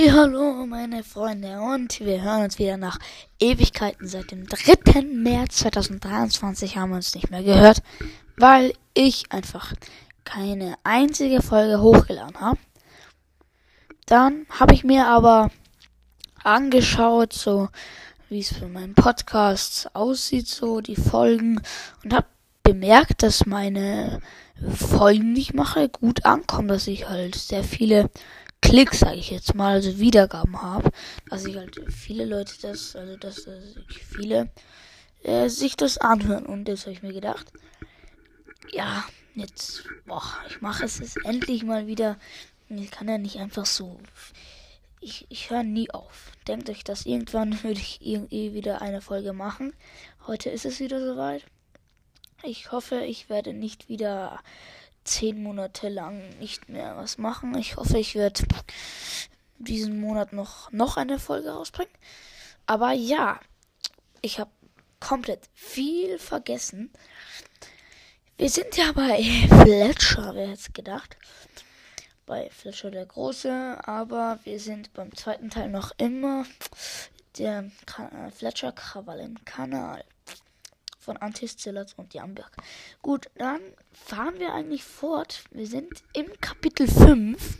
Hallihallo, meine Freunde, und wir hören uns wieder nach Ewigkeiten. Seit dem 3. März 2023 haben wir uns nicht mehr gehört, weil ich einfach keine einzige Folge hochgeladen habe. Dann habe ich mir aber angeschaut, so wie es für meinen Podcast aussieht, so die Folgen, und habe bemerkt, dass meine Folgen, die ich mache, gut ankommen, dass ich halt sehr viele Klicks, sage ich jetzt mal, also Wiedergaben habe, dass ich halt viele Leute dass viele sich das anhören. Und jetzt habe ich mir gedacht, ja, jetzt, ich mache es jetzt endlich mal wieder. Ich kann ja nicht einfach so, ich höre nie auf. Denkt euch, dass irgendwann würde ich irgendwie wieder eine Folge machen. Heute ist es wieder soweit. Ich hoffe, ich werde nicht wieder 10 Monate lang nicht mehr was machen. Ich hoffe, ich werde diesen Monat noch eine Folge rausbringen. Aber ja, ich habe komplett viel vergessen. Wir sind ja bei Fletcher, wer hätte es gedacht. Bei Fletcher der Große, aber wir sind beim zweiten Teil noch immer der Fletcher Krawalle im Kanal von Antis, Zillerts und Jamberg. Gut, dann fahren wir eigentlich fort. Wir sind im Kapitel 5.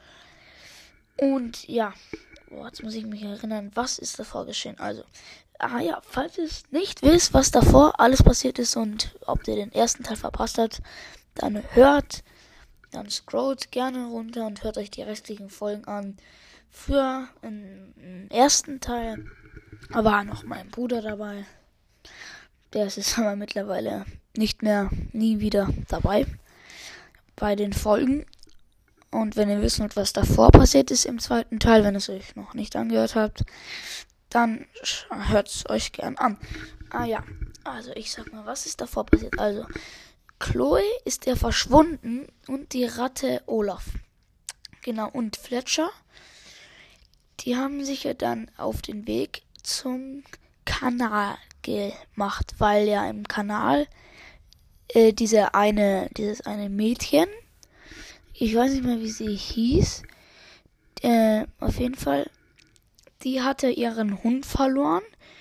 Und ja, jetzt muss ich mich erinnern, was ist davor geschehen. Also, falls ihr es nicht wisst, was davor alles passiert ist und ob ihr den ersten Teil verpasst habt, dann scrollt gerne runter und hört euch die restlichen Folgen an. Früher im ersten Teil war noch mein Bruder dabei. Der ist jetzt aber mittlerweile nie wieder dabei bei den Folgen. Und wenn ihr wissen wollt, was davor passiert ist im zweiten Teil, wenn ihr es euch noch nicht angehört habt, dann hört es euch gern an. Also ich sag mal, was ist davor passiert? Also, Chloe ist ja verschwunden und die Ratte Olaf. Genau, und Fletcher, die haben sich ja dann auf den Weg zum Kanal gemacht, weil ja im Kanal dieses eine Mädchen, ich weiß nicht mehr, wie sie hieß, auf jeden Fall, die hatte ihren Hund verloren,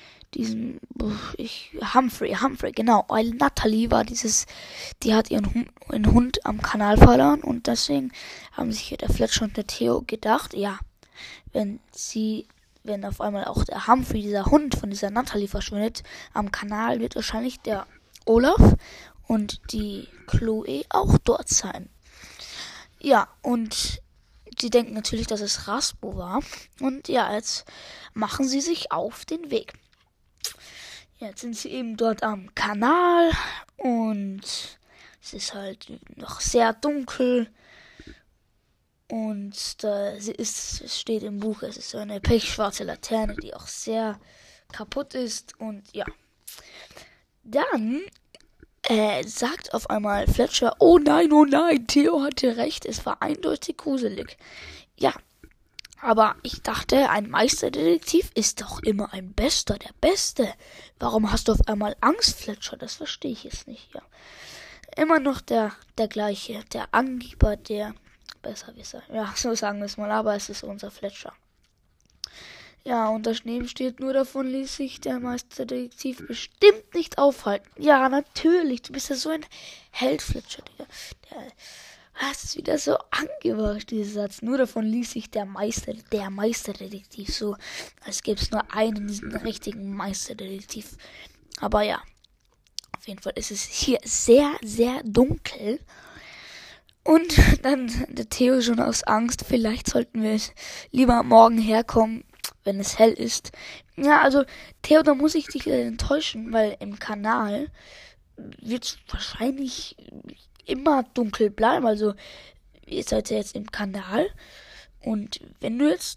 Humphrey, genau, weil Natalie war die hat ihren Hund am Kanal verloren, und deswegen haben sich der Fletcher und der Theo gedacht, ja, wenn auf einmal auch der Humphrey, dieser Hund von dieser Natalie, verschwindet am Kanal, wird wahrscheinlich der Olaf und die Chloe auch dort sein. Ja, und sie denken natürlich, dass es Raspo war. Und ja, jetzt machen sie sich auf den Weg. Jetzt sind sie eben dort am Kanal und es ist halt noch sehr dunkel. Und es steht im Buch, es ist so eine pechschwarze Laterne, die auch sehr kaputt ist. Und ja, dann sagt auf einmal Fletcher, oh nein, Theo hatte recht, es war eindeutig gruselig. Ja, aber ich dachte, ein Meisterdetektiv ist doch immer ein Bester, der Beste. Warum hast du auf einmal Angst, Fletcher? Das verstehe ich jetzt nicht, ja. Immer noch der gleiche, der Angeber, der Besserwisser. Ja, so sagen wir es mal, aber es ist unser Fletcher. Ja, und daneben steht, nur davon ließ sich der Meisterdetektiv bestimmt nicht aufhalten. Ja, natürlich, du bist ja so ein Held, Fletcher, Digga. Das ist wieder so angebracht, dieser Satz. Nur davon ließ sich der Meisterdetektiv, so, als gäbe es nur einen, diesen richtigen Meisterdetektiv. Aber ja, auf jeden Fall ist es hier sehr, sehr dunkel. Und dann der Theo schon aus Angst, vielleicht sollten wir lieber morgen herkommen, wenn es hell ist. Ja, also Theo, da muss ich dich enttäuschen, weil im Kanal wird es wahrscheinlich immer dunkel bleiben. Also ihr seid ja jetzt im Kanal, und wenn du jetzt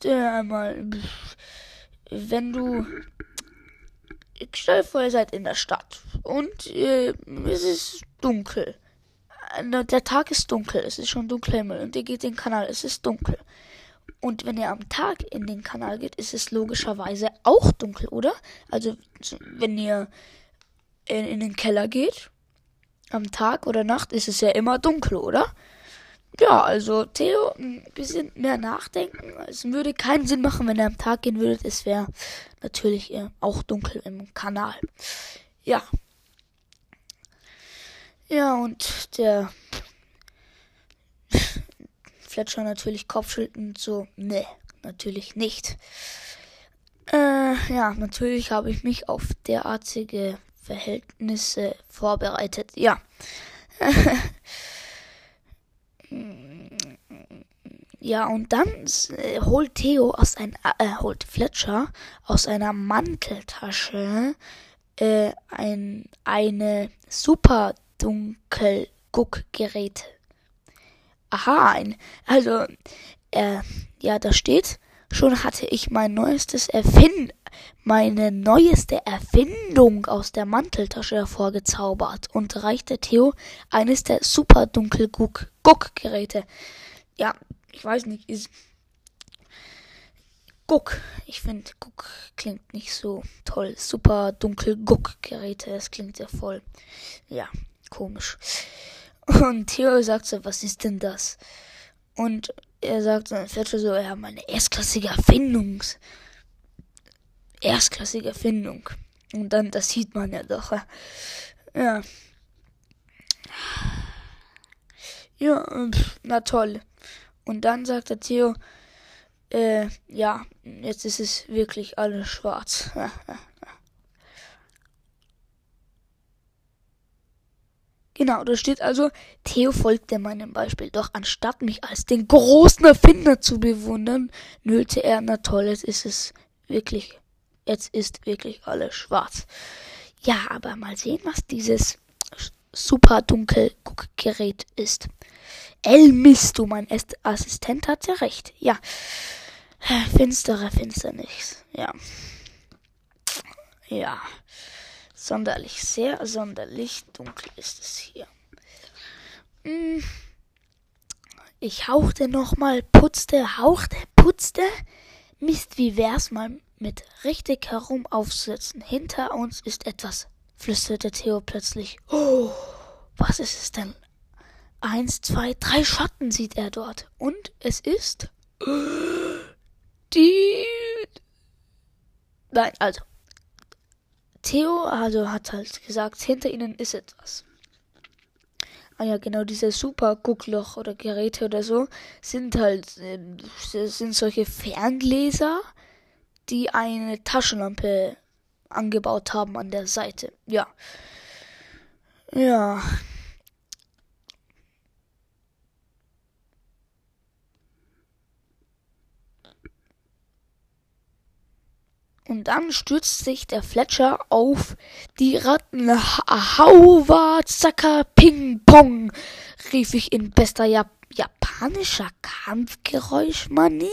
stell dir vor, ihr seid in der Stadt und es ist dunkel. Der Tag ist dunkel, es ist schon dunkler Himmel, und ihr geht in den Kanal, es ist dunkel. Und wenn ihr am Tag in den Kanal geht, ist es logischerweise auch dunkel, oder? Also wenn ihr in den Keller geht, am Tag oder Nacht, ist es ja immer dunkel, oder? Ja, also Theo, ein bisschen mehr nachdenken. Es würde keinen Sinn machen, wenn er am Tag gehen würde. Es wäre natürlich auch dunkel im Kanal. Ja. Ja, und der Fletcher natürlich kopfschüttelnd so, nee, natürlich nicht. Ja, natürlich habe ich mich auf derartige Verhältnisse vorbereitet. Ja. Ja, und dann holt holt Fletcher aus einer Manteltasche eine super dunkel Guckgerät. Aha, ja, da steht, schon hatte ich meine neueste Erfindung aus der Manteltasche hervorgezaubert und reichte Theo eines der super dunkel Guckgeräte. Ja, ich weiß nicht, Guck. Ich finde, Guck klingt nicht so toll. Super dunkel Guckgeräte, das klingt ja voll, ja, komisch. Und Theo sagt so, was ist denn das? Und er sagt dann Fletcher so, ja, meine erstklassige Erfindung. Und dann, das sieht man ja doch. Ja. Ja, na toll. Und dann sagt der Theo, ja, jetzt ist es wirklich alles schwarz. Genau, da steht also, Theo folgte meinem Beispiel, doch anstatt mich als den großen Erfinder zu bewundern, nölte er, na toll, jetzt ist wirklich alles schwarz. Ja, aber mal sehen, was dieses super dunkel Guckgerät ist. Mist, du, mein Assistent hat ja recht. Ja, finstere Finsternis. Ja. Ja. Sehr sonderlich dunkel ist es hier. Ich hauchte nochmal, putzte. Mist, wie wär's mal mit richtig herum aufsetzen? Hinter uns ist etwas, flüsterte Theo plötzlich. Oh, was ist es denn? 1, 2, 3 Schatten sieht er dort. Und es ist Nein, also Theo hat halt gesagt, hinter ihnen ist etwas. Ah ja, genau, diese super Guckloch oder Geräte oder so sind solche Ferngläser, die eine Taschenlampe angebaut haben an der Seite. Ja. Ja. Und dann stürzt sich der Fletcher auf die Ratten. Hauwa, Zacka, Ping, Pong, rief ich in bester japanischer Kampfgeräuschmanier.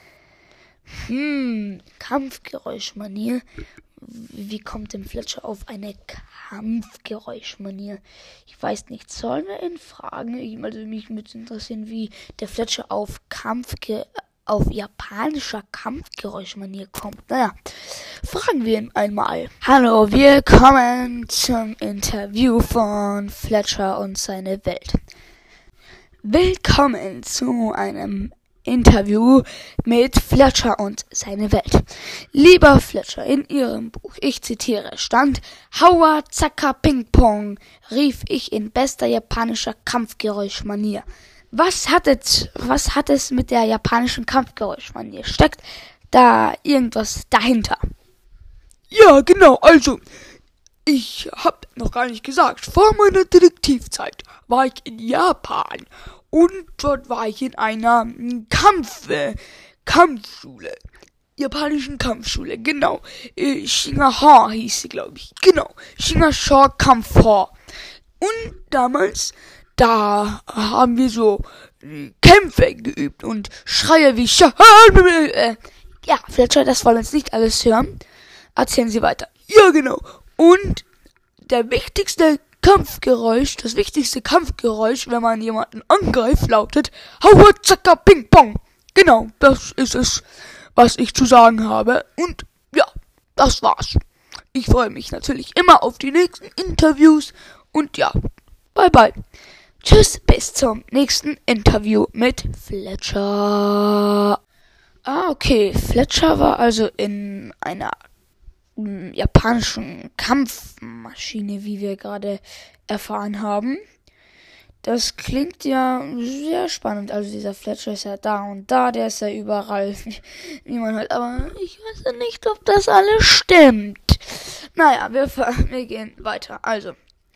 Kampfgeräuschmanier. Wie kommt dem Fletcher auf eine Kampfgeräuschmanier? Ich weiß nicht, sollen wir ihn fragen? Mich würde interessieren, wie der Fletcher auf japanischer Kampfgeräuschmanier kommt. Naja, fragen wir ihn einmal. Hallo, wir kommen zum Interview von Fletcher und seine Welt. Willkommen zu einem Interview mit Fletcher und seine Welt. Lieber Fletcher, in Ihrem Buch, ich zitiere, stand Hauwa, Zacka, Ping, Pong, rief ich in bester japanischer Kampfgeräuschmanier. Was hat es mit der japanischen Kampfgeräuschmanier? Steckt da irgendwas dahinter? Ja, genau, also, ich hab noch gar nicht gesagt, vor meiner Detektivzeit war ich in Japan und dort war ich in einer Kampfschule. Japanischen Kampfschule, genau. Shingaha hieß sie, glaube ich. Genau, Shingasha Kampfhall. Und damals, da haben wir so Kämpfe geübt und Schreie wie ja, Fletcher, das wollen wir jetzt nicht alles hören. Erzählen Sie weiter. Ja, genau. Und das wichtigste Kampfgeräusch, wenn man jemanden angreift, lautet Haua, Zacka, Ping, Pong. Genau, das ist es, was ich zu sagen habe. Und ja, das war's. Ich freue mich natürlich immer auf die nächsten Interviews. Und ja, bye bye. Tschüss, bis zum nächsten Interview mit Fletcher. Okay, Fletcher war also in einer japanischen Kampfmaschine, wie wir gerade erfahren haben. Das klingt ja sehr spannend. Also dieser Fletcher ist ja da und da, der ist ja überall, wie man hört. Aber ich weiß ja nicht, ob das alles stimmt. Naja, wir gehen weiter. Also,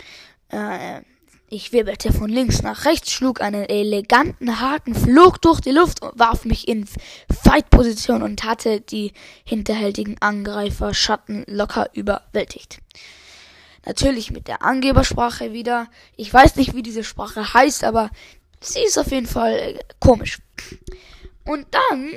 ich wirbelte von links nach rechts, schlug einen eleganten Haken, flog durch die Luft und warf mich in Fight-Position und hatte die hinterhältigen Angreifer Schatten locker überwältigt. Natürlich mit der Angebersprache wieder. Ich weiß nicht, wie diese Sprache heißt, aber sie ist auf jeden Fall komisch. Und dann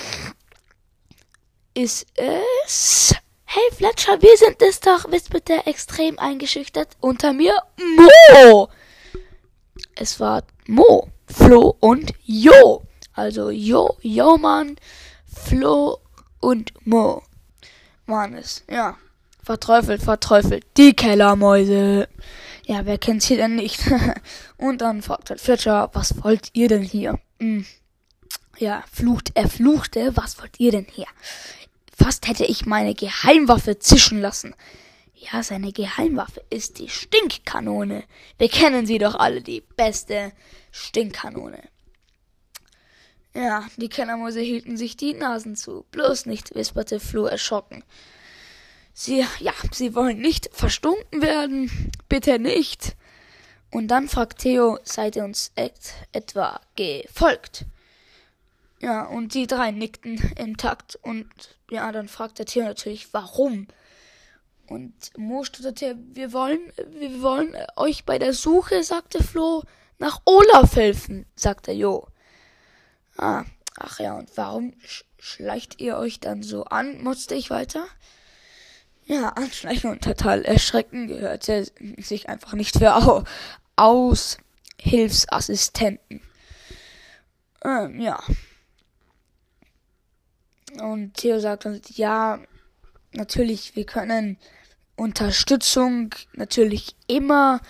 ist es... Hey Fletcher, wir sind es doch. Bist bitte extrem eingeschüchtert. Unter mir Mo. Es war Mo, Flo und Jo. Also Jo Mann, Flo und Mo waren es. Ja. Verteufelt. Die Kellermäuse. Ja, wer kennt's hier denn nicht? Und dann fragt halt Fletcher, was wollt ihr denn hier? Ja, er fluchte, was wollt ihr denn hier? Fast hätte ich meine Geheimwaffe zischen lassen. Ja, seine Geheimwaffe ist die Stinkkanone. Wir kennen sie doch alle, die beste Stinkkanone. Ja, die Kellermäuse hielten sich die Nasen zu. Bloß nicht, wisperte Flo erschrocken. Sie wollen nicht verstunken werden. Bitte nicht. Und dann fragt Theo, seid ihr uns etwa gefolgt? Ja, und die drei nickten im Takt. Und ja, dann fragt der Theo natürlich, warum? Und Mo stotterte, wir wollen euch bei der Suche, sagte Flo, nach Olaf helfen, sagte Jo. Ach ja, und warum schleicht ihr euch dann so an, motzte ich weiter. Ja, anschleichen und total erschrecken gehörte sich einfach nicht für Aushilfsassistenten. Ja. Und Theo sagt dann, ja, natürlich, wir können Unterstützung natürlich immer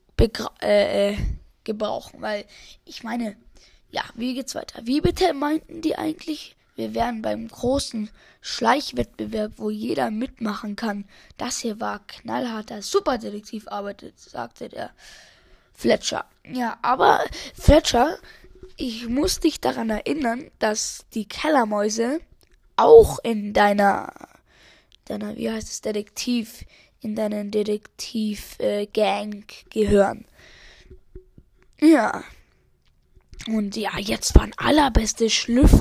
gebrauchen, weil ich meine, ja, wie geht's weiter? Wie bitte meinten die eigentlich? Wir wären beim großen Schleichwettbewerb, wo jeder mitmachen kann. Das hier war knallharter Superdetektivarbeit, sagte der Fletcher. Ja, aber Fletcher, ich muss dich daran erinnern, dass die Kellermäuse auch in deiner, wie heißt es, in deinen Detektiv-Gang gehören. Ja. Und ja, jetzt waren allerbeste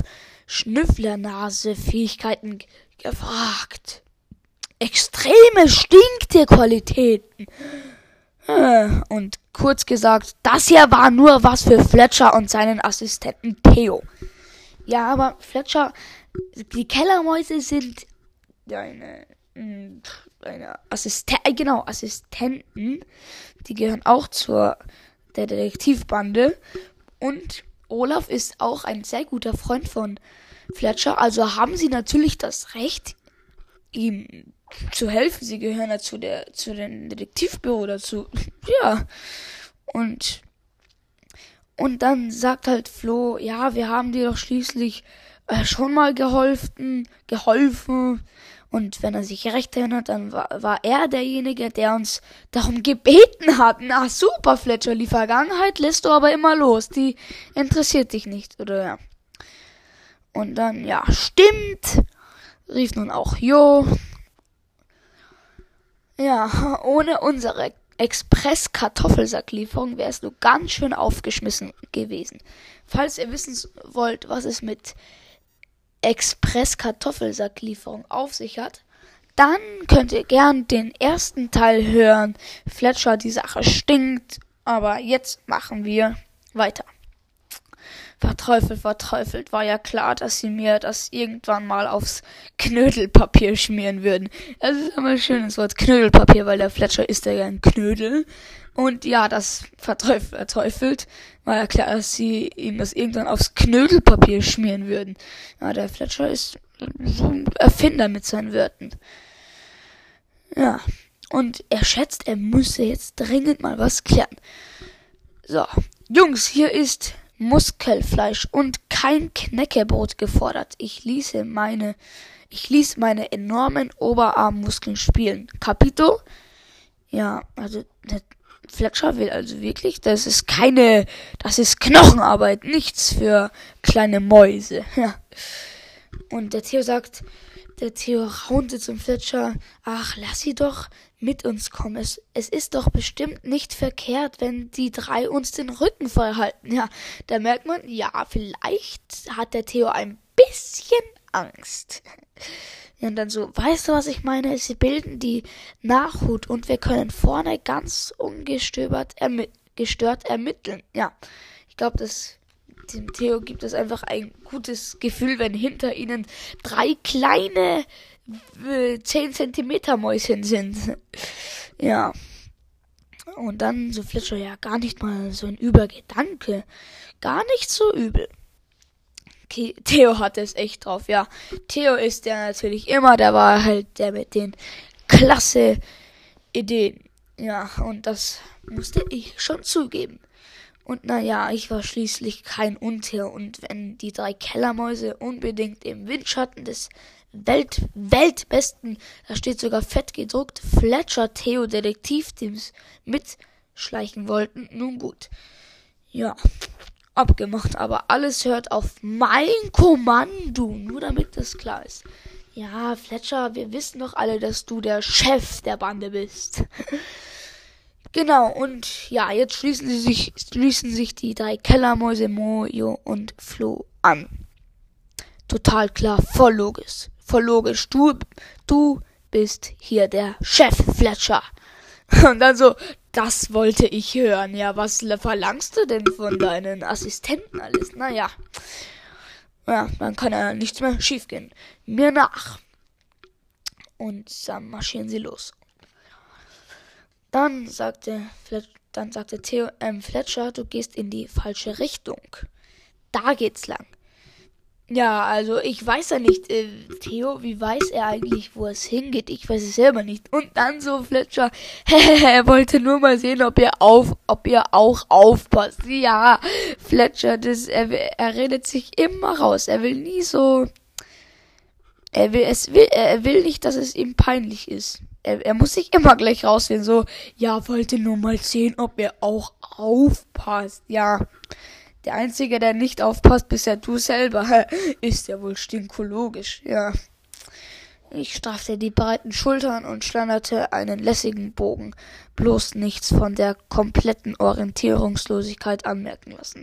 Schnüfflernase-Fähigkeiten gefragt. Extreme Stinktierqualitäten. Und kurz gesagt, das hier war nur was für Fletcher und seinen Assistenten Theo. Ja, aber Fletcher, die Kellermäuse sind deine Assistenten. Die gehören auch zur der Detektivbande. Und Olaf ist auch ein sehr guter Freund von Fletcher. Also haben sie natürlich das Recht, ihm zu helfen. Sie gehören ja zu dem Detektivbüro dazu. Ja. Und dann sagt halt Flo, ja, wir haben dir doch schließlich schon mal geholfen. Und wenn er sich recht erinnert, dann war er derjenige, der uns darum gebeten hat. Na super, Fletcher, die Vergangenheit lässt du aber immer los. Die interessiert dich nicht, oder ja. Und dann, ja, stimmt, rief nun auch Jo. Ja, ohne unsere Express-Kartoffelsacklieferung wärst du ganz schön aufgeschmissen gewesen. Falls ihr wissen wollt, was es mit Express-Kartoffelsacklieferung auf sich hat, dann könnt ihr gern den ersten Teil hören. Fletcher, die Sache stinkt, aber jetzt machen wir weiter. Verteufelt, war ja klar, dass sie mir das irgendwann mal aufs Knödelpapier schmieren würden. Das ist immer ein schönes Wort, Knödelpapier, weil der Fletcher isst ja ein Knödel. Und ja, das verteufelt, war ja klar, dass sie ihm das irgendwann aufs Knödelpapier schmieren würden. Ja, der Fletcher ist so ein Erfinder mit seinen Wörtern. Ja, und er schätzt, er müsse jetzt dringend mal was klären. So, Jungs, hier ist Muskelfleisch und kein Knäckebrot gefordert. Ich ließ meine enormen Oberarmmuskeln spielen. Capito? Ja, also der Fletcher will also wirklich, das ist Knochenarbeit, nichts für kleine Mäuse. Ja. Und der Theo raunte zum Fletcher, ach, lass sie doch mit uns kommen. Es ist doch bestimmt nicht verkehrt, wenn die drei uns den Rücken frei halten. Ja, da merkt man, ja, vielleicht hat der Theo ein bisschen Angst. Ja, und dann so, weißt du, was ich meine? Sie bilden die Nachhut und wir können vorne ganz ungestört ermitteln. Ja, ich glaube, dem Theo gibt es einfach ein gutes Gefühl, wenn hinter ihnen 3 kleine 10 Zentimeter Mäuschen sind. Ja. Und dann so Fletcher, ja, gar nicht mal so ein übler Gedanke. Gar nicht so übel. Okay, Theo hatte es echt drauf, ja. Theo ist der natürlich immer, der war halt der mit den klasse Ideen. Ja, und das musste ich schon zugeben. Und naja, ich war schließlich kein Untier. Und wenn die 3 Kellermäuse unbedingt im Windschatten des Weltbesten, da steht sogar fett gedruckt, Fletcher Theo Detektivteams mitschleichen wollten, nun gut. Ja, abgemacht, aber alles hört auf mein Kommando, nur damit das klar ist. Ja, Fletcher, wir wissen doch alle, dass du der Chef der Bande bist. Genau, und ja, jetzt schließen sich die 3 Kellermäuse Mojo und Flo an. Total klar, voll logisch. Du bist hier der Chef, Fletcher. Und dann so, das wollte ich hören. Ja, was verlangst du denn von deinen Assistenten alles? Naja, ja, dann kann ja nichts mehr schiefgehen. Mir nach. Und dann marschieren sie los. Dann sagte Theo, Fletcher, du gehst in die falsche Richtung. Da geht's lang. Ja, also ich weiß ja nicht, Theo, wie weiß er eigentlich, wo es hingeht? Ich weiß es selber nicht. Und dann so Fletcher, er wollte nur mal sehen, ob ihr auch aufpasst. Ja, Fletcher, er redet sich immer raus. Er will nie so, er will nicht, dass es ihm peinlich ist. Er muss sich immer gleich rausfinden, so, ja, wollte nur mal sehen, ob er auch aufpasst. Ja, der Einzige, der nicht aufpasst, bist ja du selber. Ist ja wohl stinkologisch, ja. Ich straffte die breiten Schultern und schlenderte einen lässigen Bogen. Bloß nichts von der kompletten Orientierungslosigkeit anmerken lassen.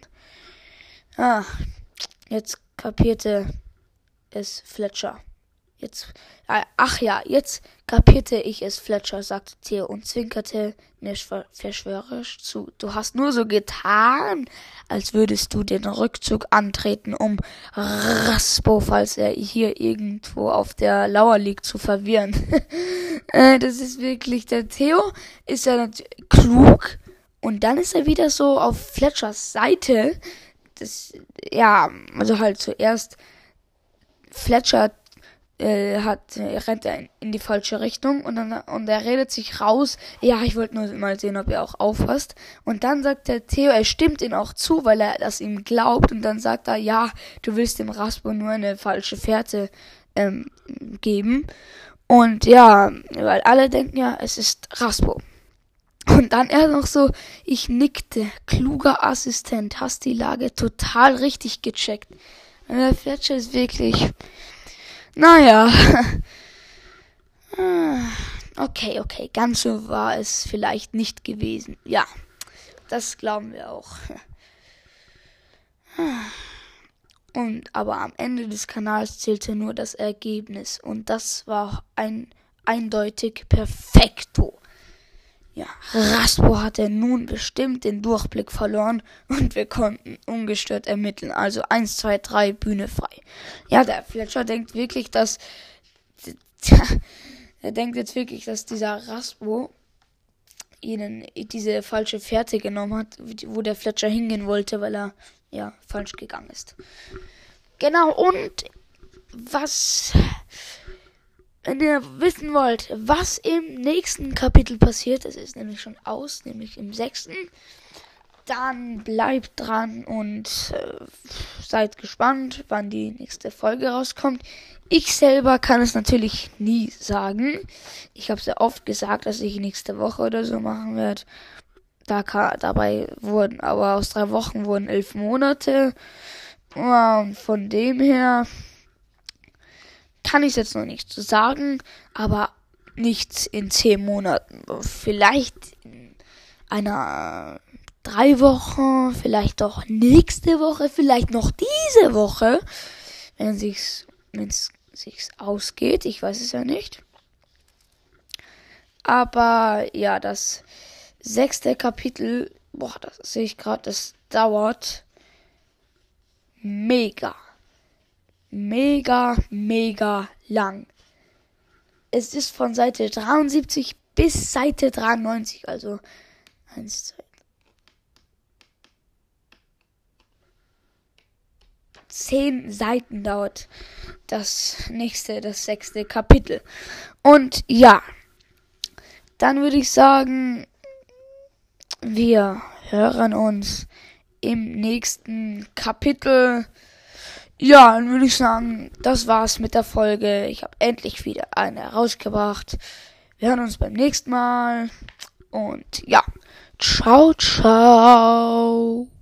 Jetzt kapierte es Fletcher. Jetzt kapierte ich es, Fletcher, sagte Theo und zwinkerte mir verschwörerisch zu. Du hast nur so getan, als würdest du den Rückzug antreten, um Raspo, falls er hier irgendwo auf der Lauer liegt, zu verwirren. Das ist wirklich, der Theo ist ja klug und dann ist er wieder so auf Fletchers Seite. Also halt zuerst Fletcher rennt er in die falsche Richtung und er redet sich raus, ja, ich wollte nur mal sehen, ob er auch aufpasst. Und dann sagt der Theo, er stimmt ihm auch zu, weil er das ihm glaubt, und dann sagt er, ja, du willst dem Raspo nur eine falsche Fährte geben. Und ja, weil alle denken ja, es ist Raspo. Und dann er noch so, ich nickte, kluger Assistent, hast die Lage total richtig gecheckt. Und der Fletcher ist wirklich... Naja, okay, ganz so war es vielleicht nicht gewesen. Ja, das glauben wir auch. Aber am Ende des Kanals zählte nur das Ergebnis und das war eindeutig perfekto. Ja, Raspo hatte nun bestimmt den Durchblick verloren und wir konnten ungestört ermitteln. Also 1, 2, 3, Bühne frei. Ja, der Fletcher denkt wirklich, dass dieser Raspo ihnen diese falsche Fährte genommen hat, wo der Fletcher hingehen wollte, weil er ja falsch gegangen ist. Genau, und wenn ihr wissen wollt, was im nächsten Kapitel passiert, es ist nämlich schon aus, nämlich im 6., dann bleibt dran und seid gespannt, wann die nächste Folge rauskommt. Ich selber kann es natürlich nie sagen. Ich habe sehr oft gesagt, dass ich nächste Woche oder so machen werde. Dabei wurden aber aus 3 Wochen wurden 11 Monate. Und von dem her kann ich es jetzt noch nicht so sagen, aber nicht in 10 Monaten. Vielleicht in einer 3 Wochen, vielleicht doch nächste Woche, vielleicht noch diese Woche, wenn es sich ausgeht. Ich weiß es ja nicht. Aber ja, das 6. Kapitel, das sehe ich gerade, das dauert mega lang. Es ist von Seite 73 bis Seite 93, also 1, 2, 10 Seiten dauert das 6. Kapitel. Und ja, dann würde ich sagen, wir hören uns im nächsten Kapitel. Ja, dann würde ich sagen, das war's mit der Folge. Ich habe endlich wieder eine rausgebracht. Wir hören uns beim nächsten Mal. Und ja, ciao, ciao.